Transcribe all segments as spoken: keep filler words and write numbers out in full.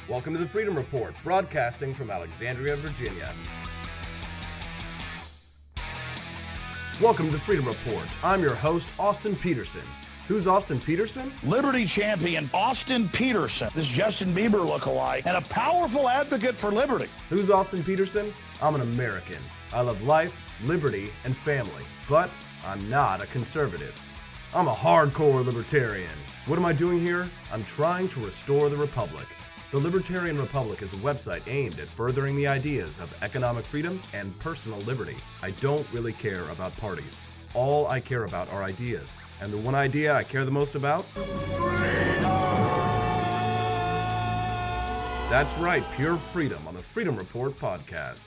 Welcome to the Freedom Report, broadcasting from Alexandria, Virginia. Welcome to the Freedom Report. I'm your host, Austin Peterson. Who's Austin Peterson? Liberty champion Austin Peterson, this Justin Bieber lookalike, and a powerful advocate for liberty. Who's Austin Peterson? I'm an American. I love life, liberty, and family, but I'm not a conservative. I'm a hardcore libertarian. What am I doing here? I'm trying to restore the Republic. The Libertarian Republic is a website aimed at furthering the ideas of economic freedom and personal liberty. I don't really care about parties. All I care about are ideas. And the one idea I care the most about? Freedom! That's right, pure freedom on the Freedom Report podcast.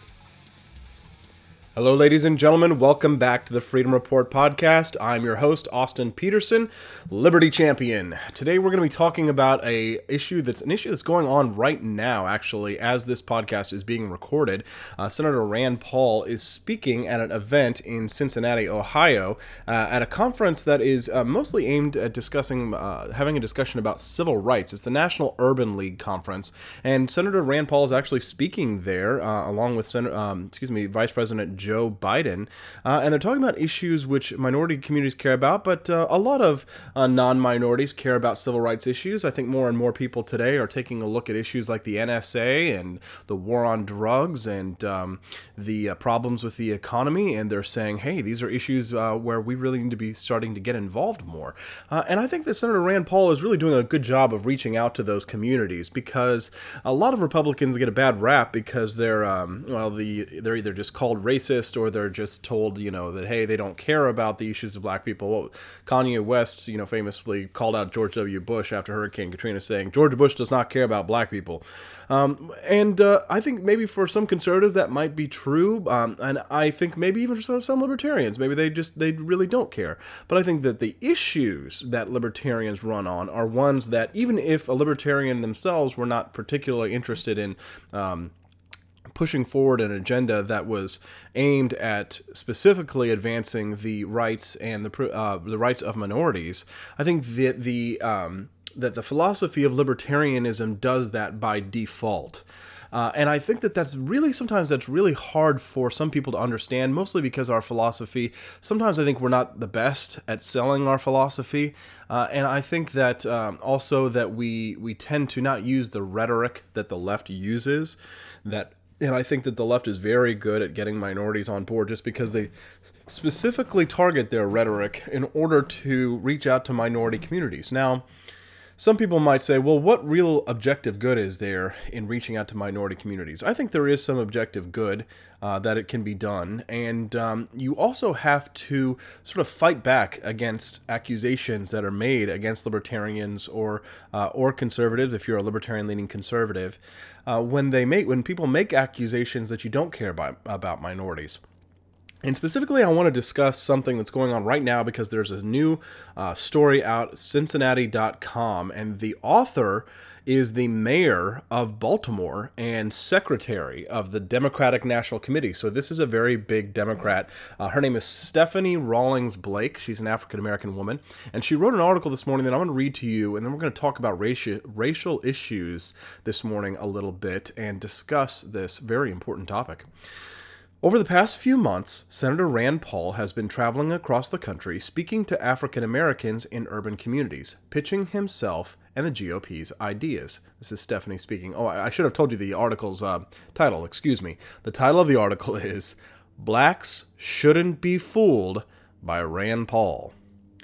Hello, ladies and gentlemen. Welcome back to the Freedom Report podcast. I'm your host, Austin Peterson, Liberty Champion. Today, we're going to be talking about a issue that's an issue that's going on right now, actually, as this podcast is being recorded. Uh, Senator Rand Paul is speaking at an event in Cincinnati, Ohio, uh, at a conference that is uh, mostly aimed at discussing, uh, having a discussion about civil rights. It's the National Urban League Conference, and Senator Rand Paul is actually speaking there, uh, along with Sen- um, excuse me, Vice President Joe Biden, uh, and they're talking about issues which minority communities care about, but uh, a lot of uh, non-minorities care about civil rights issues. I think more and more people today are taking a look at issues like the N S A and the war on drugs and um, the uh, problems with the economy, and they're saying, hey, these are issues uh, where we really need to be starting to get involved more. Uh, and I think that Senator Rand Paul is really doing a good job of reaching out to those communities, because a lot of Republicans get a bad rap because they're, um, well, the they're either just called racist or they're just told, you know, that, hey, they don't care about the issues of black people. Well, Kanye West, you know, famously called out George W. Bush after Hurricane Katrina, saying, George Bush does not care about black people. Um, and uh, I think maybe for some conservatives that might be true. Um, and I think maybe even for some libertarians, maybe they just, they really don't care. But I think that the issues that libertarians run on are ones that, even if a libertarian themselves were not particularly interested in, um, pushing forward an agenda that was aimed at specifically advancing the rights and the uh, the rights of minorities, I think that the um, that the philosophy of libertarianism does that by default. Uh, and I think that that's really, sometimes that's really hard for some people to understand, mostly because our philosophy, sometimes I think we're not the best at selling our philosophy. Uh, and I think that um, also that we we tend to not use the rhetoric that the left uses, that And I think that the left is very good at getting minorities on board just because they specifically target their rhetoric in order to reach out to minority communities. Now, some people might say, well, what real objective good is there in reaching out to minority communities? I think there is some objective good uh, that it can be done. And um, you also have to sort of fight back against accusations that are made against libertarians or uh, or conservatives, if you're a libertarian-leaning conservative, uh, when they make when people make accusations that you don't care about, about minorities. And specifically, I want to discuss something that's going on right now because there's a new uh, story out, Cincinnati dot com, and the author is the mayor of Baltimore and secretary of the Democratic National Committee. So this is a very big Democrat. Uh, her name is Stephanie Rawlings Blake. She's an African-American woman, and she wrote an article this morning that I'm going to read to you, and then we're going to talk about racial racial issues this morning a little bit and discuss this very important topic. Over the past few months, Senator Rand Paul has been traveling across the country speaking to African Americans in urban communities, pitching himself and the G O P's ideas. This is Stephanie speaking. Oh, I should have told you the article's uh, title, excuse me. The title of the article is Blacks Shouldn't Be Fooled by Rand Paul.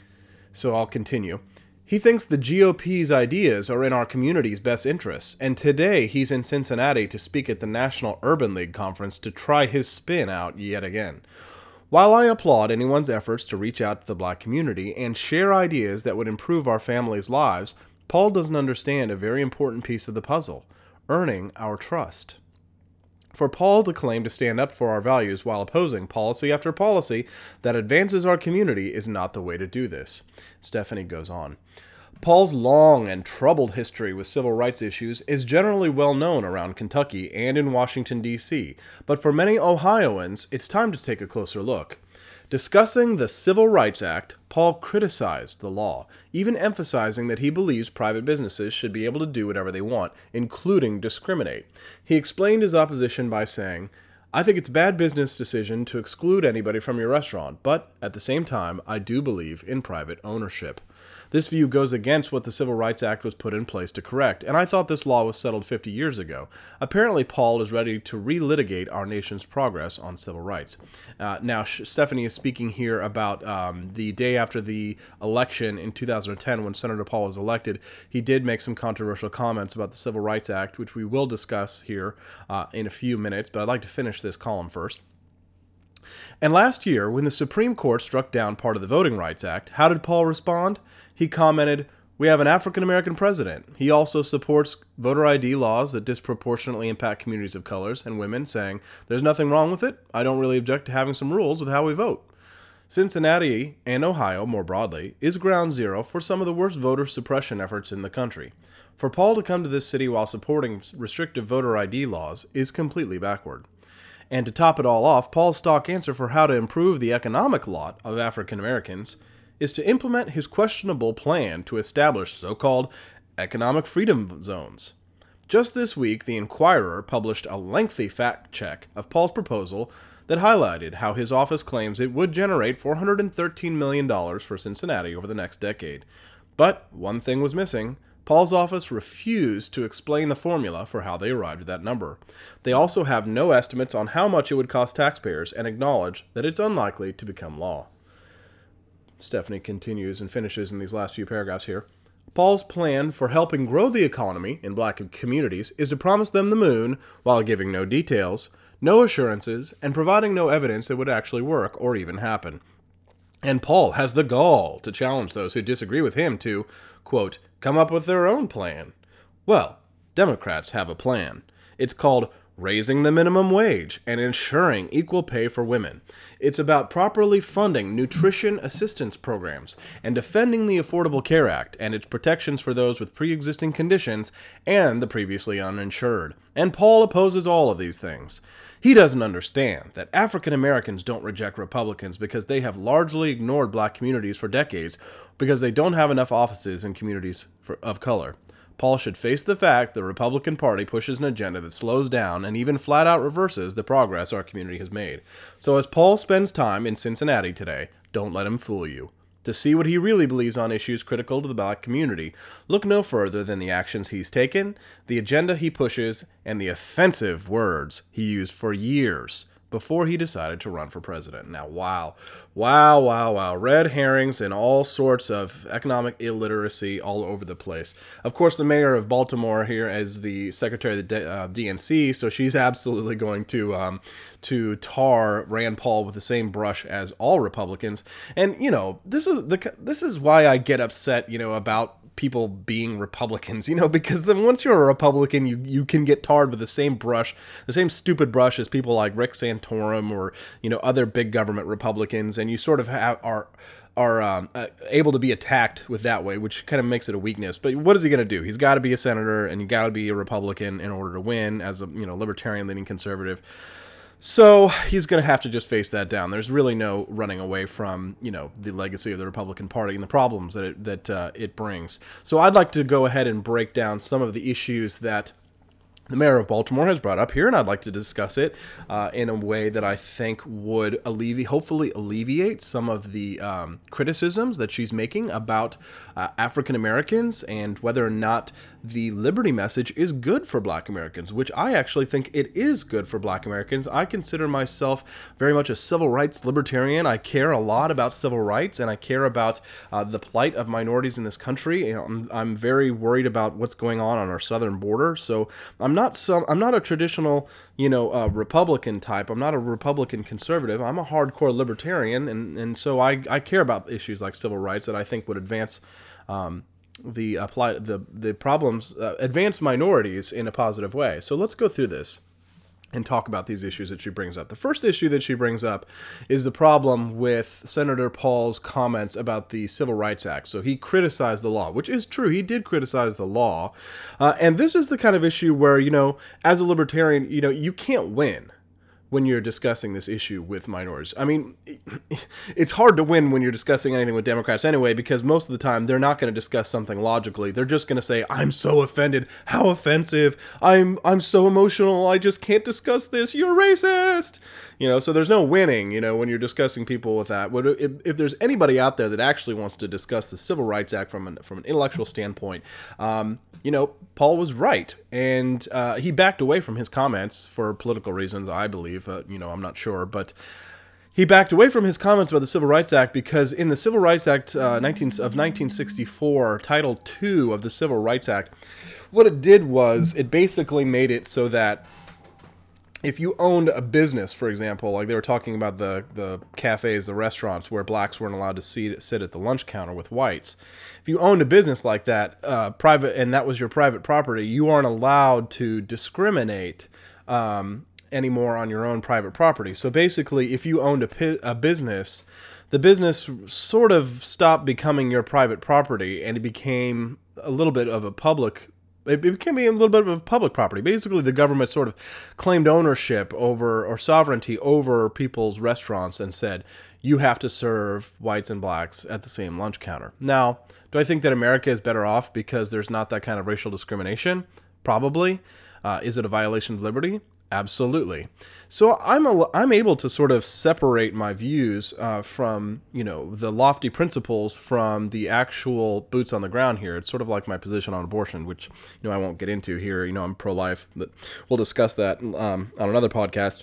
So I'll continue. He thinks the G O P's ideas are in our community's best interests, and today he's in Cincinnati to speak at the National Urban League Conference to try his spin out yet again. While I applaud anyone's efforts to reach out to the black community and share ideas that would improve our families' lives, Paul doesn't understand a very important piece of the puzzle: earning our trust. For Paul to claim to stand up for our values while opposing policy after policy that advances our community is not the way to do this. Stephanie goes on. Paul's long and troubled history with civil rights issues is generally well known around Kentucky and in Washington, D C, but for many Ohioans, it's time to take a closer look. Discussing the Civil Rights Act, Paul criticized the law, even emphasizing that he believes private businesses should be able to do whatever they want, including discriminate. He explained his opposition by saying, "I think it's a bad business decision to exclude anybody from your restaurant, but at the same time, I do believe in private ownership." This view goes against what the Civil Rights Act was put in place to correct, and I thought this law was settled fifty years ago. Apparently, Paul is ready to relitigate our nation's progress on civil rights. Uh, now, Stephanie is speaking here about um, the day after the election in two thousand ten when Senator Paul was elected. He did make some controversial comments about the Civil Rights Act, which we will discuss here uh, in a few minutes, but I'd like to finish this column first. And last year, when the Supreme Court struck down part of the Voting Rights Act, how did Paul respond? He commented, "We have an African-American president. He also supports voter I D laws that disproportionately impact communities of colors and women, saying, 'There's nothing wrong with it. I don't really object to having some rules with how we vote.'" Cincinnati, and Ohio more broadly, is ground zero for some of the worst voter suppression efforts in the country. For Paul to come to this city while supporting restrictive voter I D laws is completely backward. And to top it all off, Paul's stock answer for how to improve the economic lot of African Americans is to implement his questionable plan to establish so-called economic freedom zones. Just this week, the Inquirer published a lengthy fact check of Paul's proposal that highlighted how his office claims it would generate four hundred thirteen million dollars for Cincinnati over the next decade. But one thing was missing. Paul's office refused to explain the formula for how they arrived at that number. They also have no estimates on how much it would cost taxpayers and acknowledge that it's unlikely to become law. Stephanie continues and finishes in these last few paragraphs here. Paul's plan for helping grow the economy in black communities is to promise them the moon while giving no details, no assurances, and providing no evidence that would actually work or even happen. And Paul has the gall to challenge those who disagree with him to, quote, come up with their own plan. Well, Democrats have a plan. It's called raising the minimum wage and ensuring equal pay for women. It's about properly funding nutrition assistance programs and defending the Affordable Care Act and its protections for those with pre-existing conditions and the previously uninsured. And Paul opposes all of these things. He doesn't understand that African Americans don't reject Republicans because they have largely ignored black communities for decades because they don't have enough offices in communities for, of color. Paul should face the fact the Republican Party pushes an agenda that slows down and even flat out reverses the progress our community has made. So as Paul spends time in Cincinnati today, don't let him fool you. To see what he really believes on issues critical to the black community, look no further than the actions he's taken, the agenda he pushes, and the offensive words he used for years before he decided to run for president. Now, wow, wow, wow, wow. Red herrings and all sorts of economic illiteracy all over the place. Of course, the mayor of Baltimore here is the secretary of the uh, D N C, so she's absolutely going to um, to tar Rand Paul with the same brush as all Republicans. And, you know, this is the this is why I get upset, you know, about people being Republicans, you know, because then once you're a Republican, you, you can get tarred with the same brush, the same stupid brush as people like Rick Santorum or, you know, other big government Republicans, and you sort of have are are um, uh, able to be attacked with that way, which kind of makes it a weakness. But what is he going to do? He's got to be a senator, and you got to be a Republican in order to win as a, you know, libertarian-leaning conservative. So he's going to have to just face that down. There's really no running away from, you know, the legacy of the Republican Party and the problems that it, that uh, it brings. So I'd like to go ahead and break down some of the issues that the mayor of Baltimore has brought up here, and I'd like to discuss it uh, in a way that I think would alleviate, hopefully alleviate some of the um, criticisms that she's making about uh, African Americans and whether or not the liberty message is good for black Americans, which I actually think it is good for black Americans. I consider myself very much a civil rights libertarian. I care a lot about civil rights, and I care about uh, the plight of minorities in this country. You know, I'm, I'm very worried about what's going on on our southern border. So I'm not some, I'm not a traditional, you know, uh, Republican type. I'm not a Republican conservative. I'm a hardcore libertarian, and, and so I, I care about issues like civil rights that I think would advance um, the apply the the problems uh, advance minorities in a positive way. So let's go through this and talk about these issues that she brings up. The first issue that she brings up is the problem with Senator Paul's comments about the Civil Rights Act. So he criticized the law, which is true. He did criticize the law. Uh, and this is the kind of issue where, you know, as a libertarian, you know, you can't win. when you're discussing this issue with minorities. I mean, it's hard to win when you're discussing anything with Democrats anyway, because most of the time they're not going to discuss something logically. They're just going to say, I'm so offended. How offensive. I'm I'm so emotional. I just can't discuss this. You're racist. You know, so there's no winning, you know, when you're discussing people with that. If, if there's anybody out there that actually wants to discuss the Civil Rights Act from an, from an intellectual standpoint, um, you know, Paul was right. And uh, he backed away from his comments for political reasons, I believe. Uh, you know, I'm not sure. But he backed away from his comments about the Civil Rights Act because in the Civil Rights Act uh, nineteen, of nineteen sixty-four, Title two of the Civil Rights Act, what it did was it basically made it so that if you owned a business, for example, like they were talking about the, the cafes, the restaurants where blacks weren't allowed to sit, sit at the lunch counter with whites. If you owned a business like that, uh, private, and that was your private property, you aren't allowed to discriminate um, anymore on your own private property. So basically, if you owned a, pi- a business, the business sort of stopped becoming your private property and it became a little bit of a public It became a little bit of public property. Basically, the government sort of claimed ownership over, or sovereignty over people's restaurants and said, you have to serve whites and blacks at the same lunch counter. Now, do I think that America is better off because there's not that kind of racial discrimination? Probably. Uh, is it a violation of liberty? Absolutely. So I'm a, I'm able to sort of separate my views uh, from, you know, the lofty principles from the actual boots on the ground here. It's sort of like my position on abortion, which, you know, I won't get into here. You know, I'm pro-life, but we'll discuss that um, on another podcast.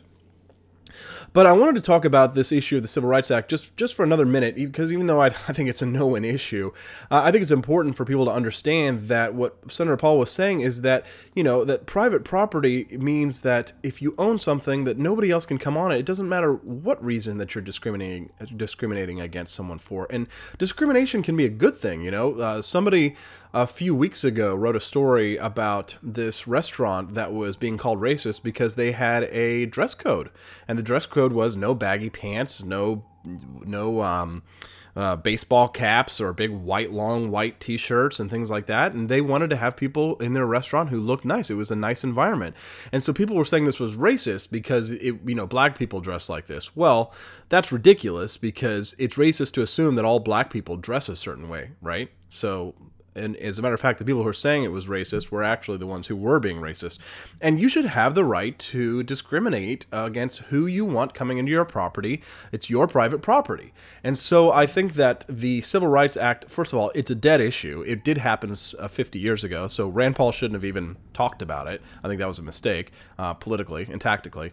But I wanted to talk about this issue of the Civil Rights Act just, just for another minute, because even though I, I think it's a no-win issue, uh, I think it's important for people to understand that what Senator Paul was saying is that, you know, that private property means that if you own something that nobody else can come on it, it doesn't matter what reason that you're discriminating discriminating against someone for. And discrimination can be a good thing, you know. Uh, somebody a few weeks ago wrote a story about this restaurant that was being called racist because they had a dress code, and the dress code was no baggy pants, no no um, uh, baseball caps or big white long white t-shirts and things like that. And they wanted to have people in their restaurant who looked nice. It was a nice environment, and so people were saying this was racist because it, you know, black people dress like this. Well, that's ridiculous because it's racist to assume that all black people dress a certain way, right? So. And as a matter of fact, the people who are saying it was racist were actually the ones who were being racist. And you should have the right to discriminate against who you want coming into your property. It's your private property. And so I think that the Civil Rights Act, first of all, it's a dead issue. It did happen uh, fifty years ago, so Rand Paul shouldn't have even talked about it. I think that was a mistake, uh, politically and tactically.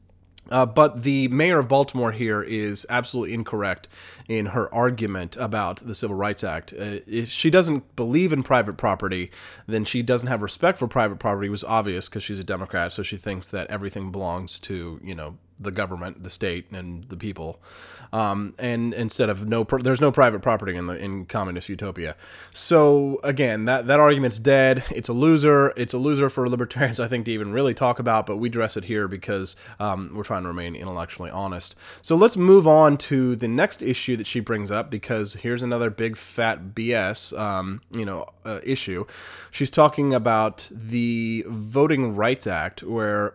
Uh, but the mayor of Baltimore here is absolutely incorrect in her argument about the Civil Rights Act. Uh, if she doesn't believe in private property, then she doesn't have respect for private property. It was obvious because she's a Democrat, so she thinks that everything belongs to, you know, the government, the state, and the people. Um, and instead of no, there's no private property in the in communist utopia. So again, that that argument's dead. It's a loser. It's a loser for libertarians, I think, to even really talk about. But we address it here because um, we're trying to remain intellectually honest. So let's move on to the next issue that she brings up, because here's another big fat B S, um, you know, uh, issue. She's talking about the Voting Rights Act, where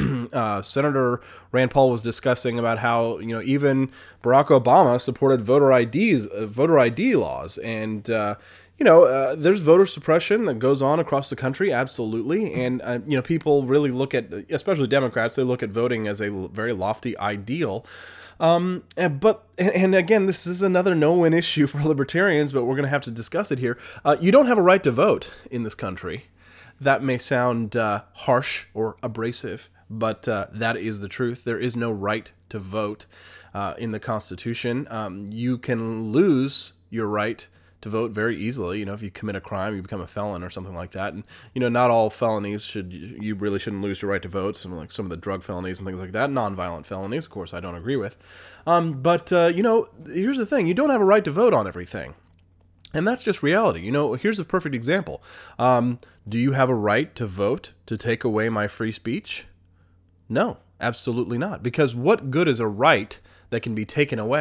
uh, Senator Rand Paul was discussing about how, you know, even Barack Obama supported voter I Ds, uh, voter I D laws, and uh, you know, uh, there's voter suppression that goes on across the country, absolutely, and uh, you know, people really look at, especially Democrats, they look at voting as a very lofty ideal. Um, and, but and, and again, this is another no-win issue for libertarians, but we're going to have to discuss it here. Uh, you don't have a right to vote in this country. That may sound uh, harsh or abrasive, but uh, that is the truth. There is no right to vote uh, in the Constitution. Um, you can lose your right to vote very easily. You know, if you commit a crime, you become a felon or something like that. And, you know, not all felonies should, you really shouldn't lose your right to vote. Some like some of the drug felonies and things like that, nonviolent felonies, of course, I don't agree with. Um, but, uh, you know, here's the thing. You don't have a right to vote on everything. And that's just reality. You know, here's a perfect example. Um, do you have a right to vote to take away my free speech? No, absolutely not. Because what good is a right that can be taken away?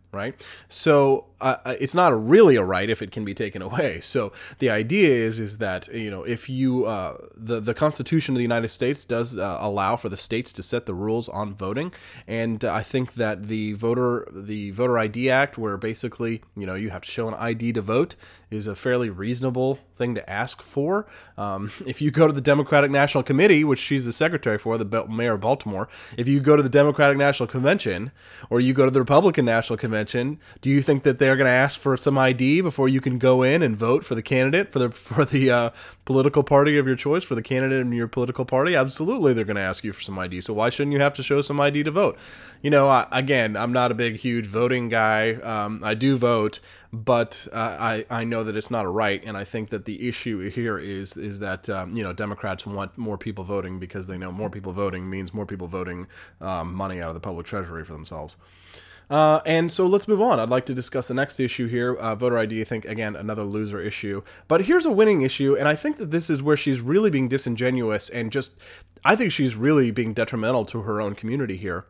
right? So uh, it's not really a right if it can be taken away. So the idea is is that, you know, if you uh, the the Constitution of the United States does uh, allow for the states to set the rules on voting, and uh, I think that the voter the Voter I D Act, where basically, you know, you have to show an I D to vote, is a fairly reasonable thing to ask for. Um, if you go to the Democratic National Committee, which she's the secretary for, the mayor of Baltimore, if you go to the Democratic National Convention, or you go to the Republican National Convention, do you think that they're going to ask for some I D before you can go in and vote for the candidate, for the for the uh, political party of your choice, for the candidate in your political party? Absolutely, they're going to ask you for some I D. So why shouldn't you have to show some I D to vote? You know, I, again, I'm not a big, huge voting guy. Um, I do vote, but uh, I I know that it's not a right, and I think that the issue here is is that um, you know, Democrats want more people voting because they know more people voting means more people voting um, money out of the public treasury for themselves. Uh, and so let's move on. I'd like to discuss the next issue here. Uh, voter I D, I think, again, another loser issue. But here's a winning issue, and I think that this is where she's really being disingenuous and just, I think she's really being detrimental to her own community here.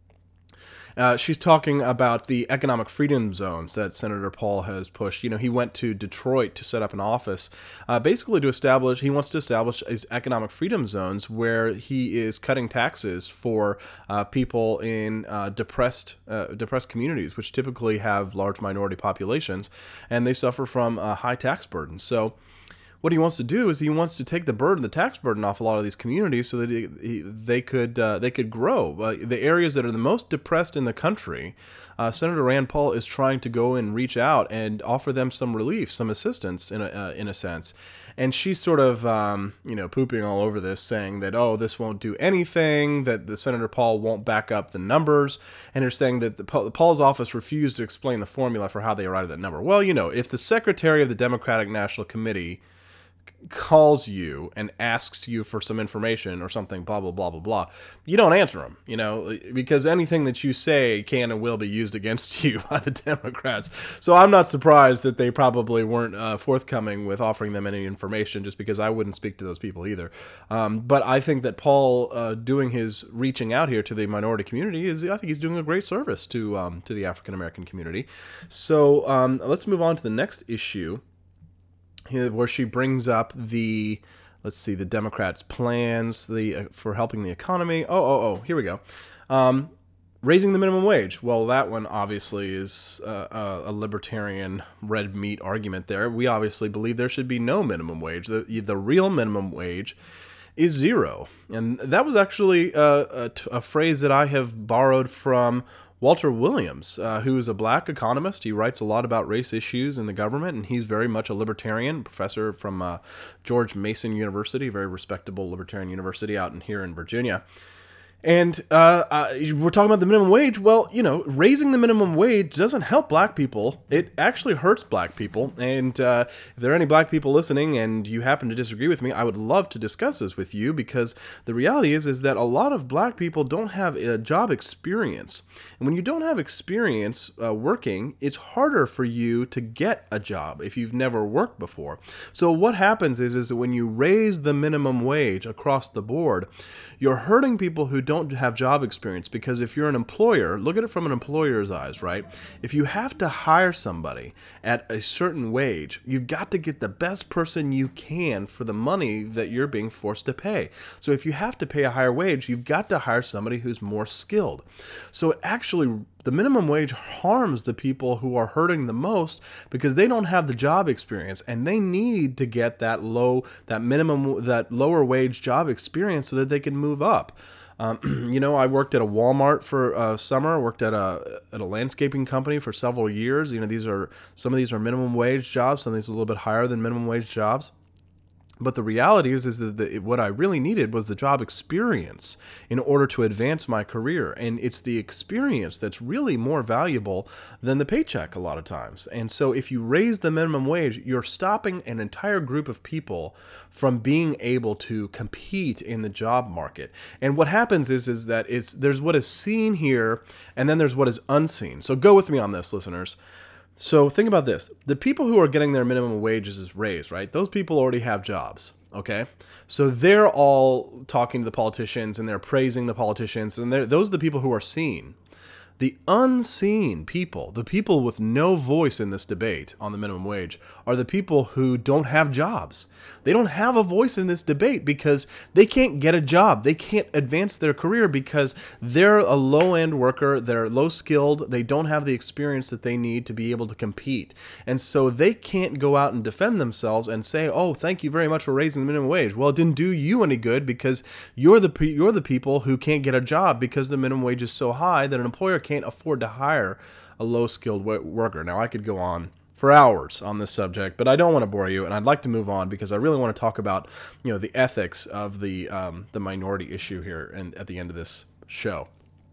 Uh, she's talking about the economic freedom zones that Senator Paul has pushed. You know, he went to Detroit to set up an office, uh, basically to establish, he wants to establish his economic freedom zones where he is cutting taxes for uh, people in uh, depressed uh, depressed communities, which typically have large minority populations, and they suffer from a high tax burden. So what he wants to do is he wants to take the burden, the tax burden, off a lot of these communities so that he, he, they could uh, they could grow. Uh, the areas that are the most depressed in the country, uh, Senator Rand Paul is trying to go and reach out and offer them some relief, some assistance in a uh, in a sense. And she's sort of um, you know, pooping all over this, saying that, oh, this won't do anything, that the Senator Paul won't back up the numbers, and they're saying that the Paul's office refused to explain the formula for how they arrived at that number. Well, you know, if the secretary of the Democratic National Committee calls you and asks you for some information or something, blah, blah, blah, blah, blah, you don't answer them, you know, because anything that you say can and will be used against you by the Democrats. So I'm not surprised that they probably weren't uh, forthcoming with offering them any information, just because I wouldn't speak to those people either. Um, but I think that Paul uh, doing his reaching out here to the minority community is, I think he's doing a great service to, um, to the African-American community. So um, let's move on to the next issue, where she brings up the, let's see, the Democrats' plans the uh, for helping the economy. Oh, oh, oh, here we go. Um, raising the minimum wage. Well, that one obviously is uh, a libertarian red meat argument there. We obviously believe there should be no minimum wage. The, the real minimum wage is zero. And that was actually a, a, a phrase that I have borrowed from Walter Williams, uh, who is a black economist. He writes a lot about race issues in the government, and he's very much a libertarian, professor from uh, George Mason University, a very respectable libertarian university out in here in Virginia. And uh, uh, we're talking about the minimum wage. Well, you know, raising the minimum wage doesn't help black people. It actually hurts black people. And uh, if there are any black people listening and you happen to disagree with me, I would love to discuss this with you, because the reality is, is that a lot of black people don't have a job experience. And when you don't have experience uh, working, it's harder for you to get a job if you've never worked before. So what happens is, is that when you raise the minimum wage across the board, you're hurting people who don't don't have job experience, because if you're an employer, look at it from an employer's eyes, right? If you have to hire somebody at a certain wage, you've got to get the best person you can for the money that you're being forced to pay. So if you have to pay a higher wage, you've got to hire somebody who's more skilled. So actually, the minimum wage harms the people who are hurting the most, because they don't have the job experience, and they need to get that low, that minimum, that lower wage job experience so that they can move up. Um, you know, I worked at a Walmart for a summer, worked at a at a landscaping company for several years. You know, these are, some of these are minimum wage jobs, some of these are a little bit higher than minimum wage jobs. But the reality is, is that the, what I really needed was the job experience in order to advance my career. And it's the experience that's really more valuable than the paycheck a lot of times. And so if you raise the minimum wage, you're stopping an entire group of people from being able to compete in the job market. And what happens is, is that it's there's what is seen here, and then there's what is unseen. So go with me on this, listeners. So think about this. The people who are getting their minimum wages is raised, right? Those people already have jobs, okay? So they're all talking to the politicians, and they're praising the politicians, and they're, those are the people who are seen. The unseen people, the people with no voice in this debate on the minimum wage, are the people who don't have jobs. They don't have a voice in this debate because they can't get a job. They can't advance their career because they're a low-end worker, they're low-skilled, they don't have the experience that they need to be able to compete. And so they can't go out and defend themselves and say, oh, thank you very much for raising the minimum wage. Well, it didn't do you any good because you're the pe- you're the people who can't get a job because the minimum wage is so high that an employer can't afford to hire a low-skilled worker. Now, I could go on for hours on this subject, but I don't want to bore you, and I'd like to move on because I really want to talk about, you know, the ethics of the um, the minority issue here and at the end of this show.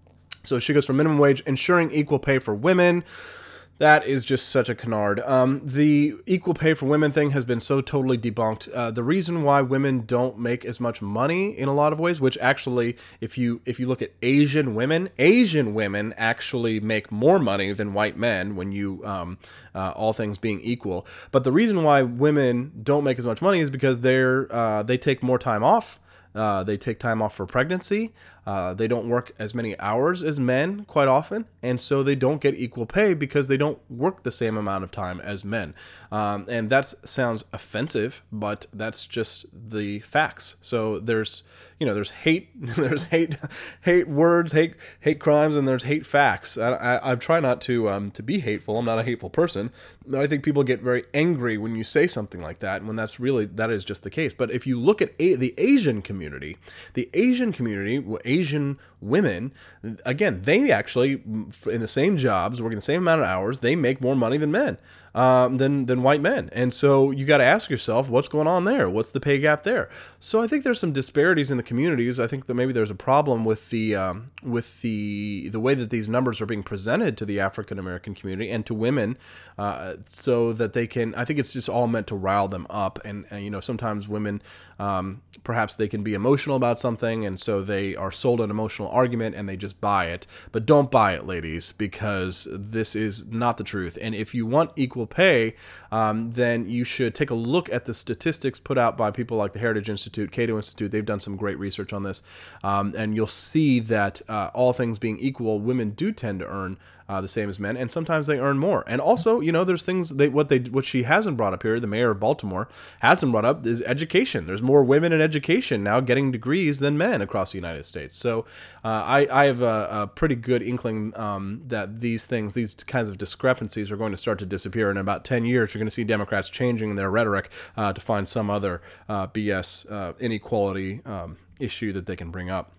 So she goes from minimum wage, ensuring equal pay for women. That is just such a canard. Um, the equal pay for women thing has been so totally debunked. Uh, the reason why women don't make as much money in a lot of ways, which actually, if you if you look at Asian women, Asian women actually make more money than white men when you, um, uh, all things being equal. But the reason why women don't make as much money is because they're uh, they take more time off. Uh, they take time off for pregnancy. Uh, they don't work as many hours as men quite often, and so they don't get equal pay because they don't work the same amount of time as men. Um, and that sounds offensive, but that's just the facts. So there's, you know, there's hate, there's hate, hate words, hate, hate crimes, and there's hate facts. I, I, I try not to um, to be hateful. I'm not a hateful person, but I think people get very angry when you say something like that, when that's really, that is just the case. But if you look at a, the Asian community, the Asian community, Asian women, again, they actually, in the same jobs, working the same amount of hours, they make more money than men, um, than than white men. And so you got to ask yourself, what's going on there? What's the pay gap there? So I think there's some disparities in the communities. I think that maybe there's a problem with the um, with the the way that these numbers are being presented to the African American community and to women, uh, so that they can. I think it's just all meant to rile them up. And, and you know, sometimes women, um, perhaps they can be emotional about something, and so they are sold an emotional argument and they just buy it. But don't buy it, ladies, because this is not the truth. And if you want equal pay, um, then you should take a look at the statistics put out by people like the Heritage Institute, Cato Institute. They've done some great research on this, um, and you'll see that uh, all things being equal, women do tend to earn Uh, the same as men, and sometimes they earn more. And also, you know, there's things they what they what she hasn't brought up here, the mayor of Baltimore hasn't brought up, is education. There's more women in education now getting degrees than men across the United States. So uh, I I have a, a pretty good inkling um, that these things, these kinds of discrepancies, are going to start to disappear. In about ten years, you're going to see Democrats changing their rhetoric uh, to find some other uh, B S uh, inequality um, issue that they can bring up.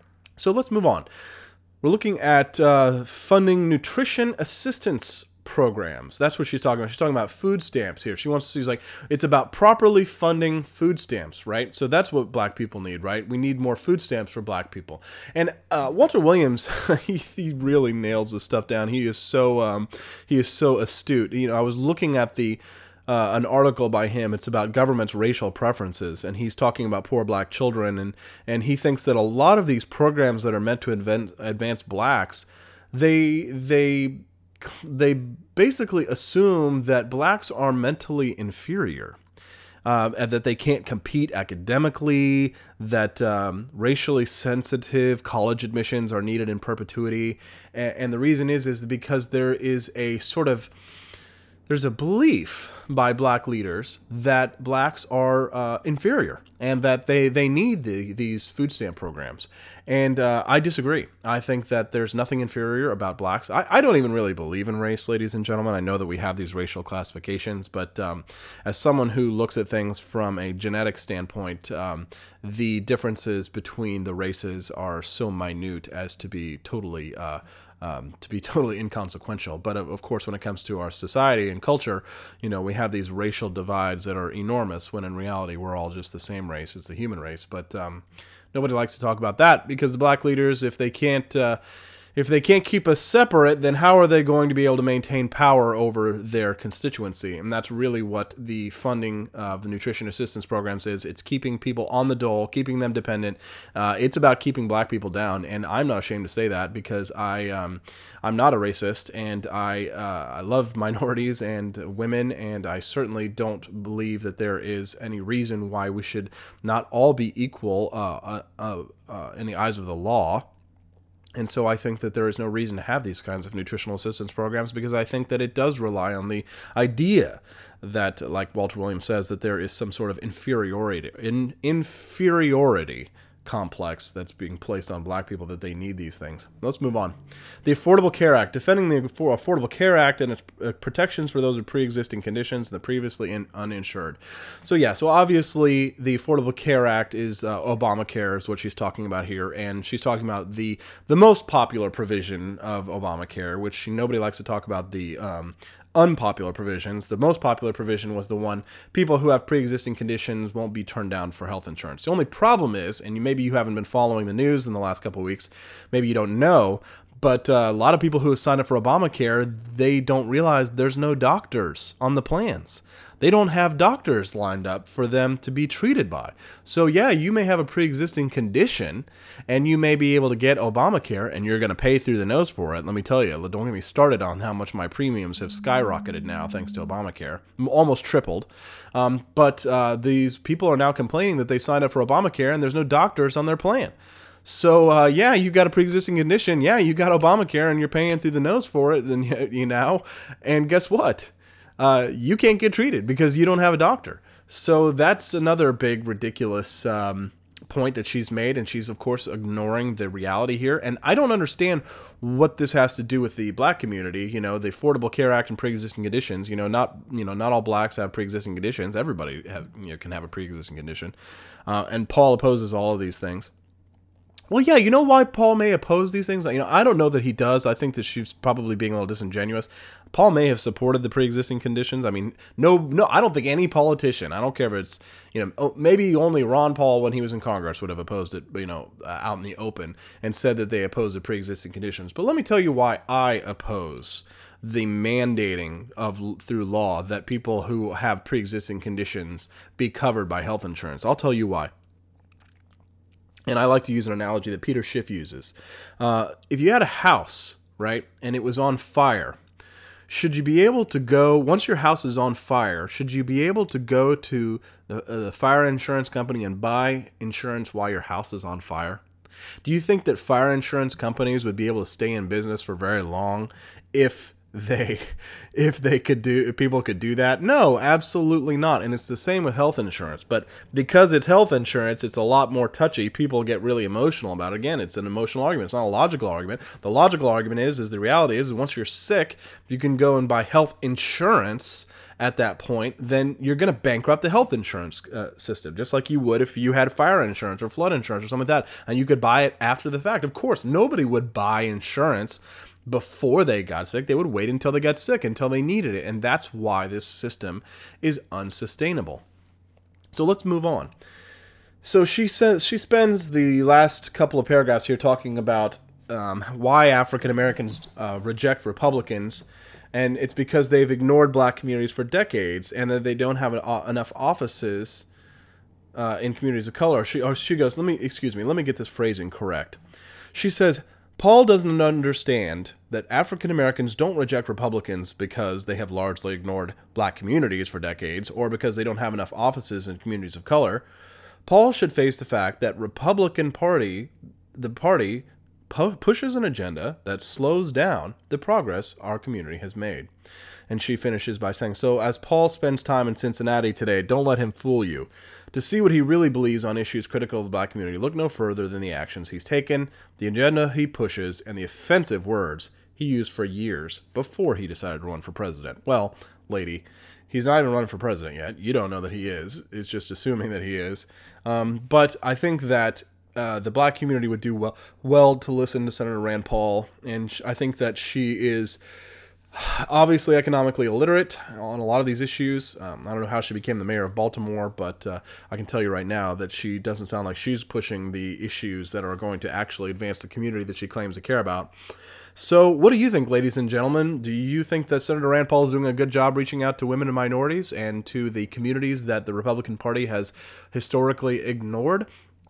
So let's move on. We're looking at uh, funding nutrition assistance programs. That's what she's talking about. She's talking about food stamps here. She wants to, she's like, it's about properly funding food stamps, right? So that's what black people need, right? We need more food stamps for black people. And uh, Walter Williams, he, he really nails this stuff down. He is so um, he is so astute. You know, I was looking at the Uh, an article by him. It's about government's racial preferences, and he's talking about poor black children, and and he thinks that a lot of these programs that are meant to advance, advance blacks, they they they basically assume that blacks are mentally inferior, uh, and that they can't compete academically, that um, racially sensitive college admissions are needed in perpetuity, and, and the reason is is because there is a sort of There's a belief by black leaders that blacks are uh, inferior and that they, they need the, these food stamp programs. And uh, I disagree. I think that there's nothing inferior about blacks. I, I don't even really believe in race, ladies and gentlemen. I know that we have these racial classifications, but um, as someone who looks at things from a genetic standpoint, um, the differences between the races are so minute as to be totally uh, Um, to be totally inconsequential. But of, of course, when it comes to our society and culture, you know, we have these racial divides that are enormous, when in reality, we're all just the same race. It's the human race. But um, nobody likes to talk about that, because the black leaders, if they can't, uh, if they can't keep us separate, then how are they going to be able to maintain power over their constituency? And that's really what the funding of the nutrition assistance programs is. It's keeping people on the dole, keeping them dependent. Uh, it's about keeping black people down, and I'm not ashamed to say that, because I, um, I'm not a racist, and I, uh, I love minorities and women, and I certainly don't believe that there is any reason why we should not all be equal uh, uh, uh, in the eyes of the law. And so I think that there is no reason to have these kinds of nutritional assistance programs, because I think that it does rely on the idea that, like Walter Williams says, that there is some sort of inferiority, in, inferiority complex that's being placed on black people, that they need these things. Let's move on. The Affordable Care Act. Defending the Affordable Care Act and its protections for those with pre-existing conditions and the previously in, uninsured. So yeah, so obviously the Affordable Care Act is uh, Obamacare is what she's talking about here, and she's talking about the the most popular provision of Obamacare, which nobody likes to talk about the um, unpopular provisions. The most popular provision was the one, people who have pre-existing conditions won't be turned down for health insurance. The only problem is, and maybe you haven't been following the news in the last couple of weeks, maybe you don't know, but uh, a lot of people who have signed up for Obamacare, they don't realize there's no doctors on the plans. They don't have doctors lined up for them to be treated by. So yeah, you may have a pre-existing condition and you may be able to get Obamacare and you're going to pay through the nose for it. Let me tell you, don't get me started on how much my premiums have skyrocketed now thanks to Obamacare, almost tripled. Um, but uh, these people are now complaining that they signed up for Obamacare and there's no doctors on their plan. So, uh, yeah, you got a pre-existing condition. Yeah, you got Obamacare and you're paying through the nose for it, then you know, and guess what? Uh, you can't get treated because you don't have a doctor. So that's another big, ridiculous um, point that she's made, and she's, of course, ignoring the reality here. And I don't understand what this has to do with the black community. You know, the Affordable Care Act and pre-existing conditions. You know, not you know not all blacks have pre-existing conditions. Everybody have, you know, can have a pre-existing condition. Uh, and Paul opposes all of these things. Well, yeah, you know why Paul may oppose these things? You know, I don't know that he does. I think that she's probably being a little disingenuous. Paul may have supported the pre-existing conditions. I mean, no, no, I don't think any politician, I don't care if it's, you know, maybe only Ron Paul when he was in Congress would have opposed it, you know, out in the open and said that they oppose the pre-existing conditions. But let me tell you why I oppose the mandating of through law that people who have pre-existing conditions be covered by health insurance. I'll tell you why. And I like to use an analogy that Peter Schiff uses. Uh, if you had a house, right, and it was on fire, should you be able to go, once your house is on fire, should you be able to go to the, uh, the fire insurance company and buy insurance while your house is on fire? Do you think that fire insurance companies would be able to stay in business for very long if they if they could do if people could do that? No, absolutely not. And it's the same with health insurance. But because it's health insurance, it's a lot more touchy. People get really emotional about it. Again, it's an emotional argument. It's not a logical argument. The logical argument is is the reality is, is once you're sick, if you can go and buy health insurance at that point, then you're going to bankrupt the health insurance uh, system, just like you would if you had fire insurance or flood insurance or something like that, and you could buy it after the fact. Of course, nobody would buy insurance before they got sick. They would wait until they got sick, until they needed it. And that's why this system is unsustainable. So let's move on. So she says she spends the last couple of paragraphs here talking about um, why African Americans uh, reject Republicans. And it's because they've ignored black communities for decades and that they don't have an, uh, enough offices uh, in communities of color. She, or she goes, let me, excuse me, let me get this phrasing correct. She says, Paul doesn't understand that African Americans don't reject Republicans because they have largely ignored black communities for decades or because they don't have enough offices in communities of color. Paul should face the fact that Republican Party, the party, pu- pushes an agenda that slows down the progress our community has made. And she finishes by saying, so as Paul spends time in Cincinnati today, don't let him fool you. To see what he really believes on issues critical of the black community, look no further than the actions he's taken, the agenda he pushes, and the offensive words he used for years before he decided to run for president. Well, lady, he's not even running for president yet. You don't know that he is. It's just assuming that he is. Um, but I think that uh, the black community would do well, well to listen to Senator Rand Paul, and sh- I think that she is obviously economically illiterate on a lot of these issues. Um, I don't know how she became the mayor of Baltimore, but uh, I can tell you right now that she doesn't sound like she's pushing the issues that are going to actually advance the community that she claims to care about. So what do you think, ladies and gentlemen? Do you think that Senator Rand Paul is doing a good job reaching out to women and minorities and to the communities that the Republican Party has historically ignored?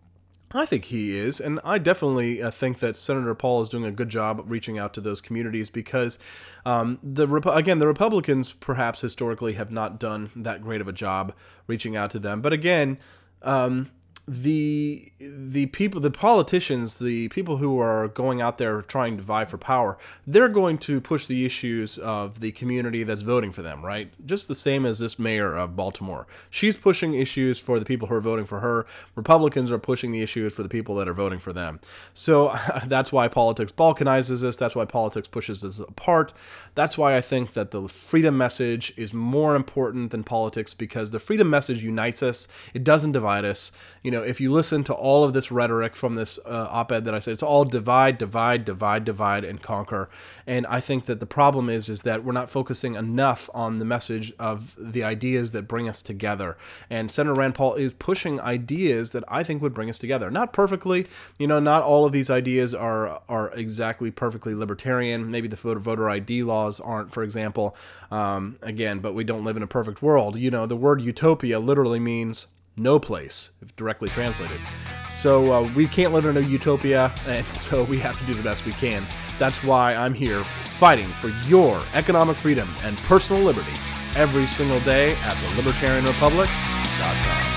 I think he is, and I definitely uh, think that Senator Paul is doing a good job reaching out to those communities because, um, the again, the Republicans perhaps historically have not done that great of a job reaching out to them. But again, um, the the people, the politicians, the people who are going out there trying to vie for power, they're going to push the issues of the community that's voting for them, right? Just the same as this mayor of Baltimore. She's pushing issues for the people who are voting for her. Republicans are pushing the issues for the people that are voting for them. So that's why politics balkanizes us. That's why politics pushes us apart. That's why I think that the freedom message is more important than politics, because the freedom message unites us. It doesn't divide us. You know, if you listen to all of this rhetoric from this uh, op-ed that I said, it's all divide, divide, divide, divide, and conquer. And I think that the problem is, is that we're not focusing enough on the message of the ideas that bring us together. And Senator Rand Paul is pushing ideas that I think would bring us together. Not perfectly, you know, not all of these ideas are are exactly perfectly libertarian. Maybe the voter, voter I D laws aren't, for example. Um, again, but we don't live in a perfect world. You know, the word utopia literally means no place, if directly translated. So uh, we can't live in a utopia, and so we have to do the best we can. That's why I'm here fighting for your economic freedom and personal liberty every single day at the libertarian republic dot com.